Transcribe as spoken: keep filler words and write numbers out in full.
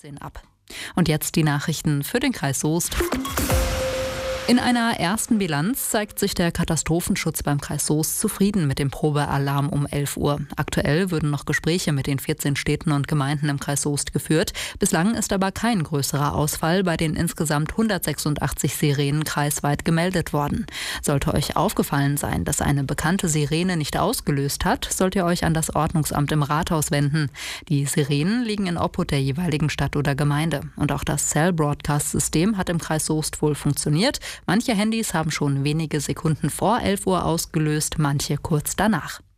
fünfzehn ab. Und jetzt die Nachrichten für den Kreis Soest. In einer ersten Bilanz zeigt sich der Katastrophenschutz beim Kreis Soest zufrieden mit dem Probealarm um elf Uhr. Aktuell würden noch Gespräche mit den vierzehn Städten und Gemeinden im Kreis Soest geführt. Bislang ist aber kein größerer Ausfall bei den insgesamt hundertsechsundachtzig Sirenen kreisweit gemeldet worden. Sollte euch aufgefallen sein, dass eine bekannte Sirene nicht ausgelöst hat, sollt ihr euch an das Ordnungsamt im Rathaus wenden. Die Sirenen liegen in Obhut der jeweiligen Stadt oder Gemeinde. Und auch das Cell-Broadcast-System hat im Kreis Soest wohl funktioniert. Manche Handys haben schon wenige Sekunden vor elf Uhr ausgelöst, manche kurz danach.